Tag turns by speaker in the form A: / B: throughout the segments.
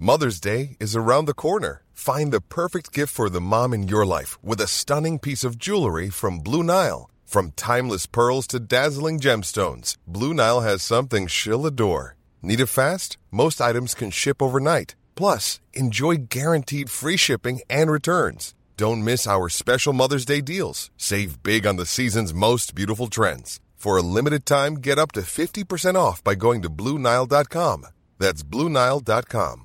A: Mother's Day is around the corner. Find the perfect gift for the mom in your life with a stunning piece of jewelry from Blue Nile. From timeless pearls to dazzling gemstones, Blue Nile has something she'll adore. Need it fast? Most items can ship overnight. Plus, enjoy guaranteed free shipping and returns. Don't miss our special Mother's Day deals. Save big on the season's most beautiful trends. For a limited time, get up to 50% off by going to BlueNile.com. That's BlueNile.com.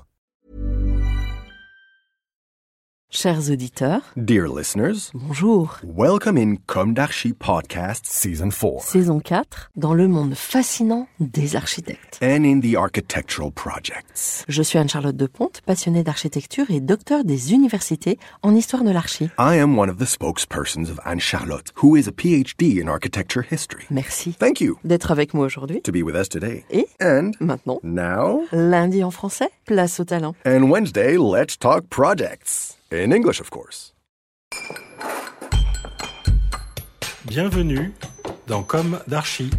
B: Chers auditeurs,
C: dear listeners,
B: bonjour.
C: Welcome in Comme d'Archi Podcast Season 4.
B: Saison 4, dans le monde fascinant des architectes.
C: And in the architectural projects.
B: Je suis Anne-Charlotte Deponte, passionnée d'architecture et docteur des universités en histoire de l'archi.
C: I am one of the spokespersons of Anne-Charlotte, who is a PhD in architecture history.
B: Merci.
C: Thank you.
B: D'être avec moi aujourd'hui.
C: To be with us today.
B: Et maintenant,
C: now,
B: lundi en français, place au talent.
C: And Wednesday, let's talk projects. In English, of course.
D: Bienvenue dans Comme d'Archi.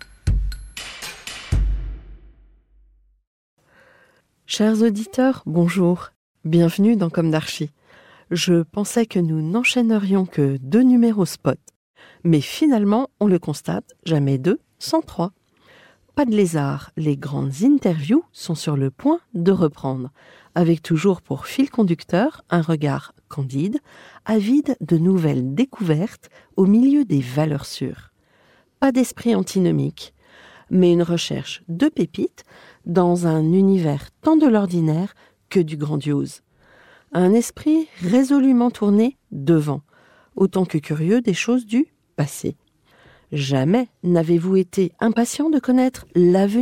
B: Chers auditeurs, bonjour. Bienvenue dans Comme d'Archi. Je pensais que nous n'enchaînerions que 2 numéros spot. Mais finalement, on le constate, jamais 2 sans 3. Pas de lézard, les grandes interviews sont sur le point de reprendre, avec toujours pour fil conducteur un regard candide, avide de nouvelles découvertes au milieu des valeurs sûres. Pas d'esprit antinomique, mais une recherche de pépites dans un univers tant de l'ordinaire que du grandiose. Un esprit résolument tourné devant, autant que curieux des choses du passé. Jamais n'avez-vous été impatient de connaître l'avenir ?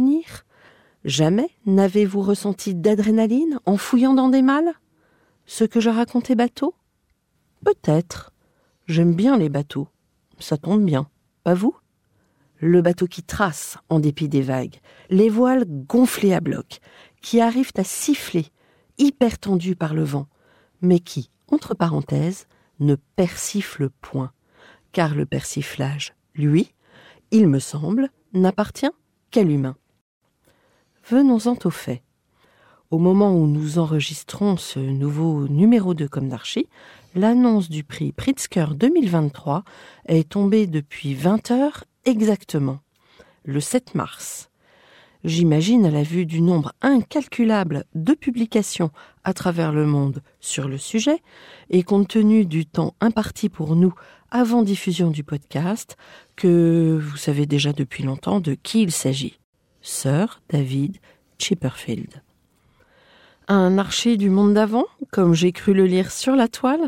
B: Jamais n'avez-vous ressenti d'adrénaline en fouillant dans des malles ? Ce que je racontais bateau ? Peut-être. J'aime bien les bateaux. Ça tombe bien. Pas vous ? Le bateau qui trace en dépit des vagues, les voiles gonflées à bloc, qui arrivent à siffler, hyper tendus par le vent, mais qui, entre parenthèses, ne persiflent point, car le persiflage, lui, il me semble, n'appartient qu'à l'humain. Venons-en aux faits. Au moment où nous enregistrons ce nouveau numéro de Comme d'Archi, l'annonce du prix Pritzker 2023 est tombée depuis 20 heures exactement, le 7 mars. J'imagine, à la vue du nombre incalculable de publications à travers le monde sur le sujet, et compte tenu du temps imparti pour nous avant diffusion du podcast, que vous savez déjà depuis longtemps de qui il s'agit. Sir David Chipperfield. Un archi du monde d'avant, comme j'ai cru le lire sur la toile,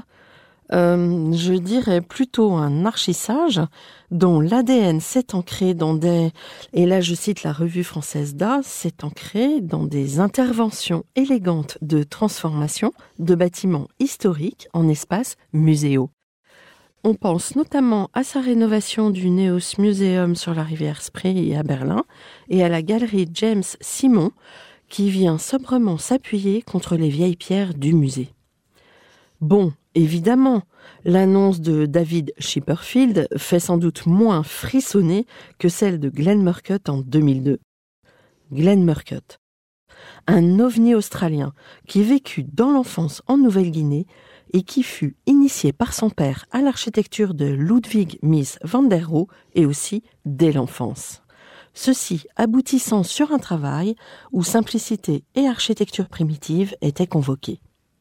B: je dirais plutôt un archisage dont l'ADN s'est ancré dans des, et là je cite la revue française d'A, s'est ancré dans des interventions élégantes de transformation de bâtiments historiques en espaces muséaux. On pense notamment à sa rénovation du Neos Museum sur la rivière Spree à Berlin et à la galerie James Simon qui vient sobrement s'appuyer contre les vieilles pierres du musée. Bon, évidemment, l'annonce de David Chipperfield fait sans doute moins frissonner que celle de Glenn Murcutt en 2002. Glenn Murcutt, un ovni australien qui vécut dans l'enfance en Nouvelle-Guinée et qui fut initié par son père à l'architecture de Ludwig Mies van der Rohe et aussi dès l'enfance. Ceci aboutissant sur un travail où simplicité et architecture primitive étaient convoquées.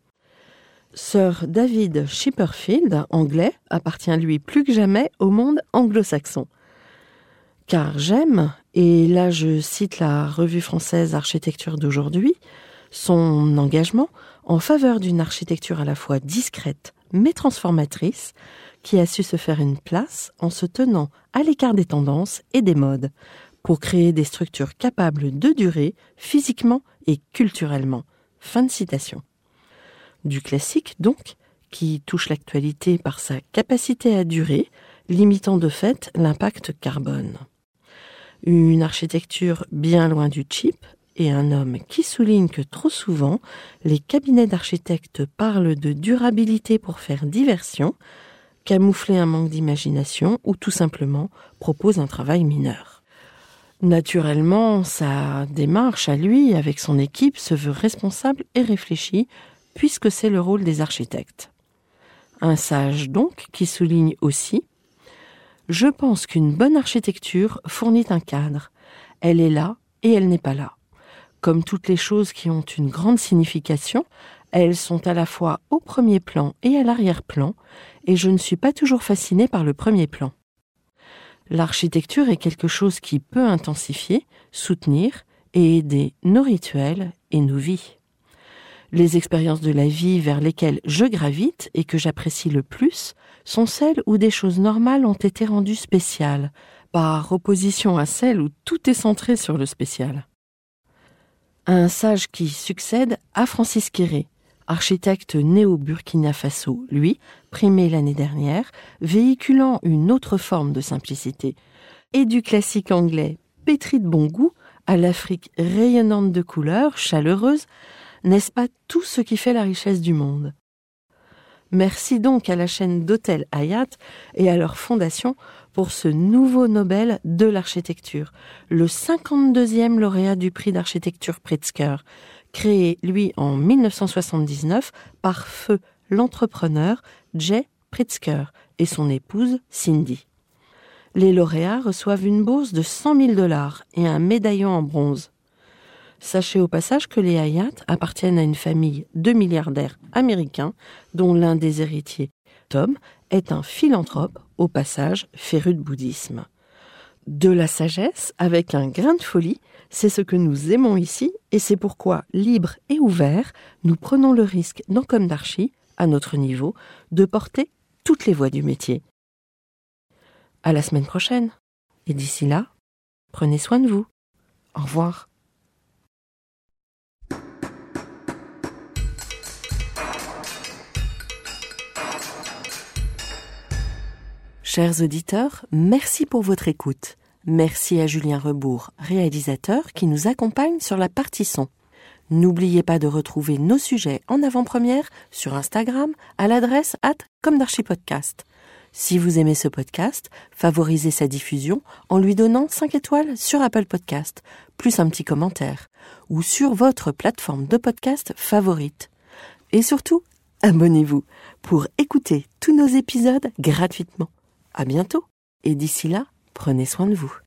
B: Sir David Chipperfield, anglais, appartient lui plus que jamais au monde anglo-saxon. Car j'aime, et là je cite la revue française Architecture d'aujourd'hui, son engagement en faveur d'une architecture à la fois discrète mais transformatrice, qui a su se faire une place en se tenant à l'écart des tendances et des modes, pour créer des structures capables de durer physiquement et culturellement. Fin de citation. Du classique donc, qui touche l'actualité par sa capacité à durer, limitant de fait l'impact carbone. Une architecture bien loin du cheap et un homme qui souligne que trop souvent, les cabinets d'architectes parlent de durabilité pour faire diversion, camoufler un manque d'imagination ou tout simplement proposent un travail mineur. Naturellement, sa démarche à lui, avec son équipe, se veut responsable et réfléchie, puisque c'est le rôle des architectes. Un sage donc qui souligne aussi « Je pense qu'une bonne architecture fournit un cadre. Elle est là et elle n'est pas là. Comme toutes les choses qui ont une grande signification, elles sont à la fois au premier plan et à l'arrière-plan, et je ne suis pas toujours fascinée par le premier plan. L'architecture est quelque chose qui peut intensifier, soutenir et aider nos rituels et nos vies. Les expériences de la vie vers lesquelles je gravite et que j'apprécie le plus sont celles où des choses normales ont été rendues spéciales, par opposition à celles où tout est centré sur le spécial. » Un sage qui succède à Francis Kéré, architecte né au Burkina Faso, lui, primé l'année dernière, véhiculant une autre forme de simplicité, et du classique anglais pétri de bon goût à l'Afrique rayonnante de couleurs, chaleureuse, n'est-ce pas tout ce qui fait la richesse du monde? Merci donc à la chaîne d'hôtels Hyatt et à leur fondation pour ce nouveau Nobel de l'architecture, le 52e lauréat du prix d'architecture Pritzker, créé, lui, en 1979 par feu l'entrepreneur Jay Pritzker et son épouse Cindy. Les lauréats reçoivent une bourse de $100 000 et un médaillon en bronze. Sachez au passage que les Hyatt appartiennent à une famille de milliardaires américains dont l'un des héritiers, Tom, est un philanthrope, au passage féru de bouddhisme. De la sagesse avec un grain de folie, c'est ce que nous aimons ici et c'est pourquoi, libres et ouverts, nous prenons le risque dans Comme d'Archi, à notre niveau, de porter toutes les voix du métier. À la semaine prochaine. Et d'ici là, prenez soin de vous. Au revoir. Chers auditeurs, merci pour votre écoute. Merci à Julien Rebourg, réalisateur, qui nous accompagne sur la partie son. N'oubliez pas de retrouver nos sujets en avant-première sur Instagram à l'adresse @commedarchipodcast. Si vous aimez ce podcast, favorisez sa diffusion en lui donnant 5 étoiles sur Apple Podcast, plus un petit commentaire, ou sur votre plateforme de podcast favorite. Et surtout, abonnez-vous pour écouter tous nos épisodes gratuitement. À bientôt, et d'ici là, prenez soin de vous.